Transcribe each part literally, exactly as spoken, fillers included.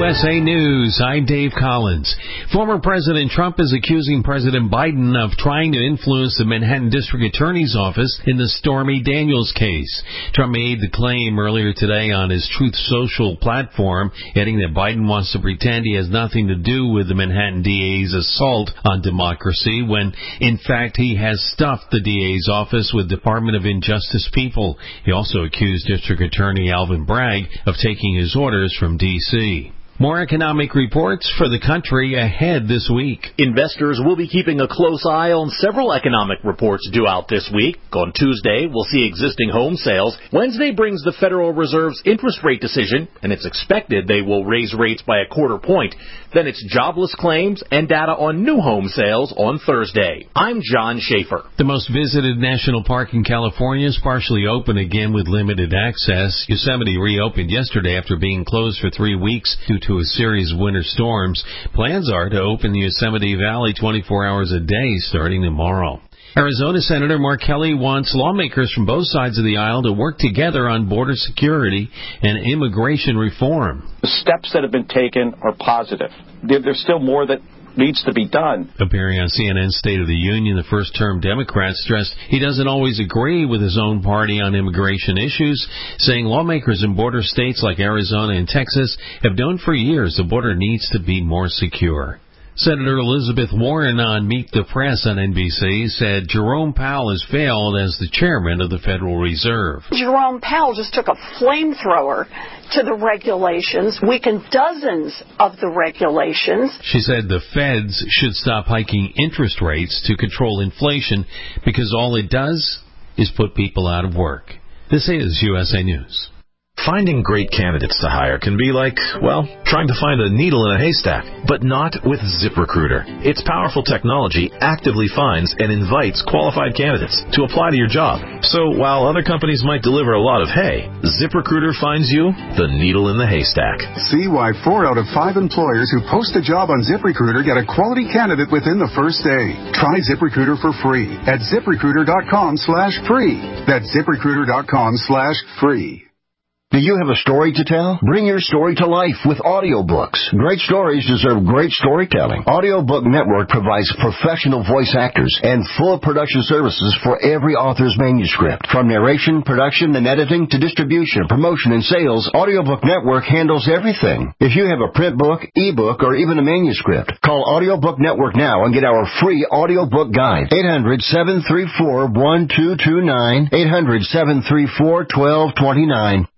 S A News, I'm Dave Collins. Former President Trump is accusing President Biden of trying to influence the Manhattan District Attorney's Office in the Stormy Daniels case. Trump made the claim earlier today on his Truth Social platform, adding that Biden wants to pretend he has nothing to do with the Manhattan D A's assault on democracy, when, in fact, he has stuffed the D A's office with Department of Injustice people. He also accused District Attorney Alvin Bragg of taking his orders from D C More economic reports for the country ahead this week. Investors will be keeping a close eye on several economic reports due out this week. On Tuesday, we'll see existing home sales. Wednesday brings the Federal Reserve's interest rate decision, and it's expected they will raise rates by a quarter point. Then it's jobless claims and data on new home sales on Thursday. I'm John Schaefer. The most visited national park in California is partially open again with limited access. Yosemite reopened yesterday after being closed for three weeks due to to a series of winter storms. Plans are to open the Yosemite Valley twenty-four hours a day starting tomorrow. Arizona Senator Mark Kelly wants lawmakers from both sides of the aisle to work together on border security and immigration reform. The steps that have been taken are positive. There's still more that needs to be done. Appearing on C N N's State of the Union, the first-term Democrat stressed he doesn't always agree with his own party on immigration issues, saying lawmakers in border states like Arizona and Texas have known for years the border needs to be more secure. Senator Elizabeth Warren on Meet the Press on N B C said Jerome Powell has failed as the chairman of the Federal Reserve. Jerome Powell just took a flamethrower to the regulations, weakened dozens of the regulations. She said the feds should stop hiking interest rates to control inflation because all it does is put people out of work. This is U S A News. Finding great candidates to hire can be like, well, trying to find a needle in a haystack, but not with ZipRecruiter. Its powerful technology actively finds and invites qualified candidates to apply to your job. So while other companies might deliver a lot of hay, ZipRecruiter finds you the needle in the haystack. See why four out of five employers who post a job on ZipRecruiter get a quality candidate within the first day. Try ZipRecruiter for free at ZipRecruiter.com slash free. That's ZipRecruiter.com slash free. Do you have a story to tell? Bring your story to life with audiobooks. Great stories deserve great storytelling. Audiobook Network provides professional voice actors and full production services for every author's manuscript. From narration, production, and editing to distribution, promotion, and sales, Audiobook Network handles everything. If you have a print book, ebook, or even a manuscript, call Audiobook Network now and get our free audiobook guide. eight hundred, seven three four, one two two nine, eight hundred, seven three four, one two two nine.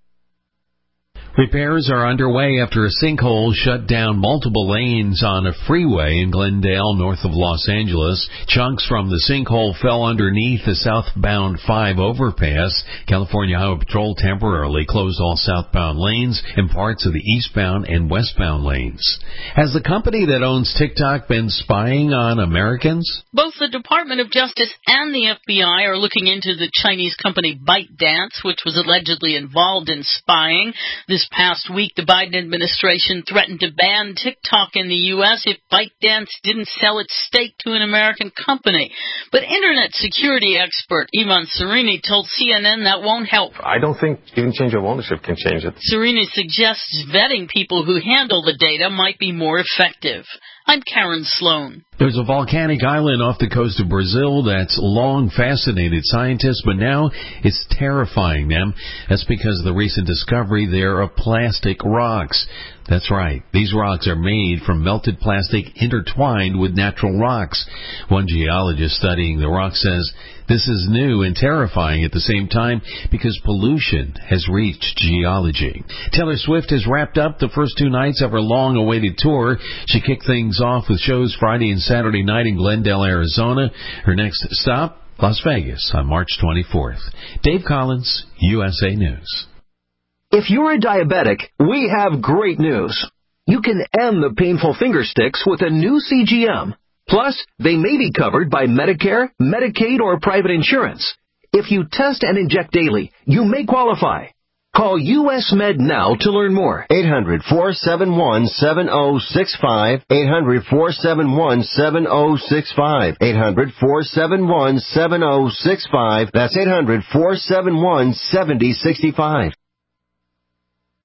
Repairs are underway after a sinkhole shut down multiple lanes on a freeway in Glendale, north of Los Angeles. Chunks from the sinkhole fell underneath the southbound five overpass. California Highway Patrol temporarily closed all southbound lanes and parts of the eastbound and westbound lanes. Has the company that owns TikTok been spying on Americans? Both the Department of Justice and the F B I are looking into the Chinese company ByteDance, which was allegedly involved in spying. This past week, the Biden administration threatened to ban TikTok in the U S if ByteDance didn't sell its stake to an American company. But Internet security expert Ivan Serini told C N N that won't help. I don't think even change of ownership can change it. Serini suggests vetting people who handle the data might be more effective. I'm Karen Sloan. There's a volcanic island off the coast of Brazil that's long fascinated scientists, but now it's terrifying them. That's because of the recent discovery there of plastic rocks. That's right. These rocks are made from melted plastic intertwined with natural rocks. One geologist studying the rock says this is new and terrifying at the same time because pollution has reached geology. Taylor Swift has wrapped up the first two nights of her long-awaited tour. She kicked things off with shows Friday and Saturday night in Glendale, Arizona. Her next stop, Las Vegas, on March twenty-fourth. Dave Collins, U S A News. If you're a diabetic, we have great news. You can end the painful finger sticks with a new C G M. Plus, they may be covered by Medicare, Medicaid, or private insurance. If you test and inject daily, you may qualify. Call U S Med now to learn more. eight hundred, four seven one, seven oh six five. eight hundred, four seven one, seven oh six five. eight hundred, four seven one, seven oh six five. That's eight hundred, four seven one, seven oh six five.